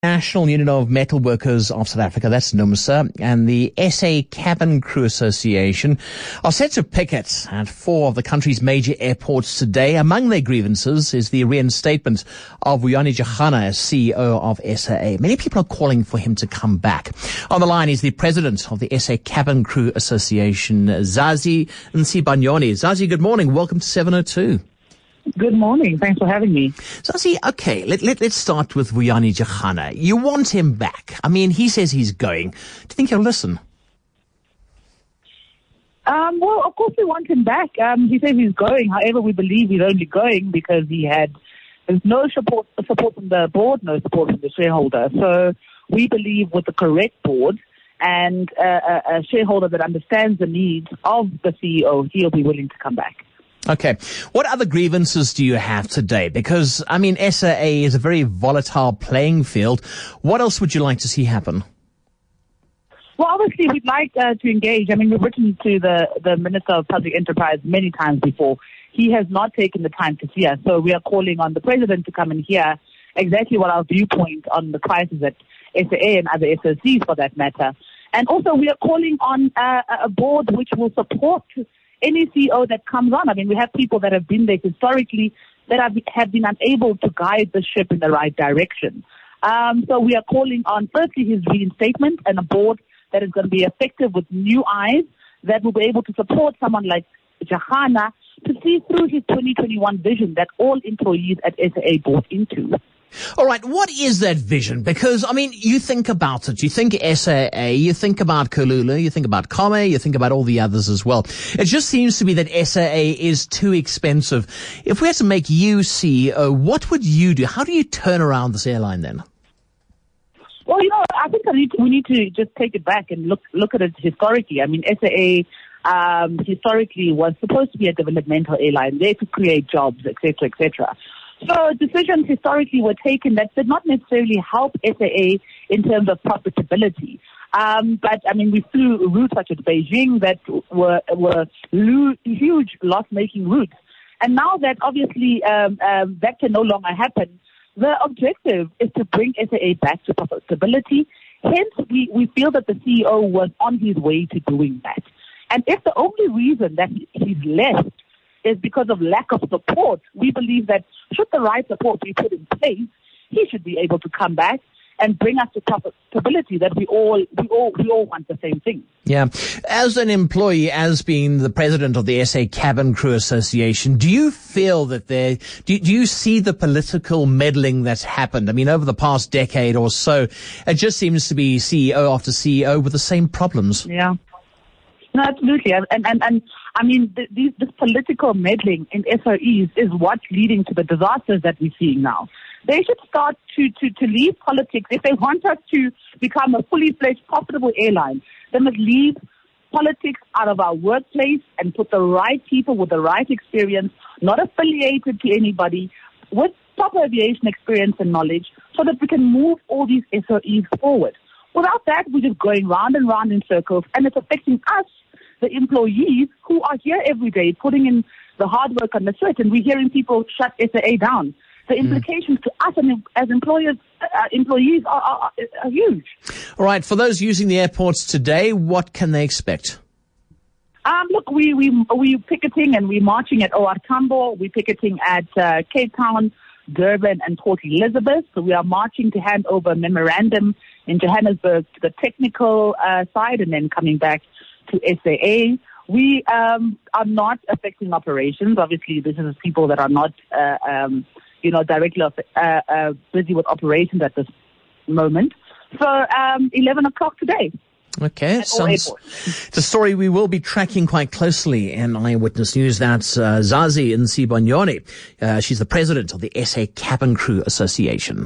National Union of Metal Workers of South Africa, that's NUMSA, and the SA Cabin Crew Association are set to picket at 4 of the country's major airports today. Among their grievances is the reinstatement of Vuyani Jahana as CEO of SAA. Many people are calling for him to come back. On the line is the president of the SA Cabin Crew Association, Zazi Nsibanyoni. Zazi, good morning. Welcome to 702. Good morning. Thanks for having me. So, see, okay, let's start with Vuyani Jahana. You want him back. I mean, he says he's going. Do you think he'll listen? Well, of course we want him back. He says he's going. However, we believe he's only going because there's no support from the board, no support from the shareholder. So we believe with the correct board and a shareholder that understands the needs of the CEO, he'll be willing to come back. Okay. What other grievances do you have today? Because, I mean, SAA is a very volatile playing field. What else would you like to see happen? Well, obviously, we'd like to engage. I mean, we've written to the Minister of Public Enterprise many times before. He has not taken the time to see us. So we are calling on the President to come and hear exactly what our viewpoint on the crisis at SAA and other SOCs for that matter. And also, we are calling on a board which will support any CEO that comes on. I mean, we have people that have been there historically that have been unable to guide the ship in the right direction. So we are calling on, firstly, his reinstatement and a board that is going to be effective with new eyes that will be able to support someone like Jahana to see through his 2021 vision that all employees at SAA bought into. All right, what is that vision? Because, I mean, you think about it. You think SAA, you think about Kalula, you think about Kame, you think about all the others as well. It just seems to be that SAA is too expensive. If we had to make you CEO, what would you do? How do you turn around this airline then? Well, I think we need to just take it back and look at it historically. I mean, SAA historically was supposed to be a developmental airline, there to create jobs, etc., etc. So decisions historically were taken that did not necessarily help SAA in terms of profitability. But I mean, we flew routes such as Beijing that were huge loss-making routes. And now that obviously that can no longer happen, the objective is to bring SAA back to profitability. Hence, we feel that the CEO was on his way to doing that. And if the only reason that he's left is because of lack of support, we believe that should the right support be put in place, he should be able to come back and bring us to profitability that we all want the same thing. Yeah. As an employee, as being the president of the SA Cabin Crew Association, do you feel that do you see the political meddling that's happened? I mean, over the past decade or so, it just seems to be CEO after CEO with the same problems. Yeah. No, absolutely. And I mean, this political meddling in SOEs is what's leading to the disasters that we're seeing now. They should start to leave politics. If they want us to become a fully fledged, profitable airline, they must leave politics out of our workplace and put the right people with the right experience, not affiliated to anybody, with proper aviation experience and knowledge, so that we can move all these SOEs forward. Without that, we're just going round and round in circles, and it's affecting us, the employees who are here every day, putting in the hard work and the sweat, and we're hearing people shut SAA down. The implications to us as employees are huge. All right, for those using the airports today, what can they expect? Look, we picketing and we're marching at OR Tambo. We're picketing at Cape Town, Durban, and Port Elizabeth. So we are marching to hand over a memorandum in Johannesburg to the technical side and then coming back to SAA. We are not affecting operations. Obviously, this is people that are not, directly busy with operations at this moment. So 11 o'clock today. Okay, it's a story we will be tracking quite closely in Eyewitness News. That's Zazi Nsibanyoni. She's the president of the SA Cabin Crew Association.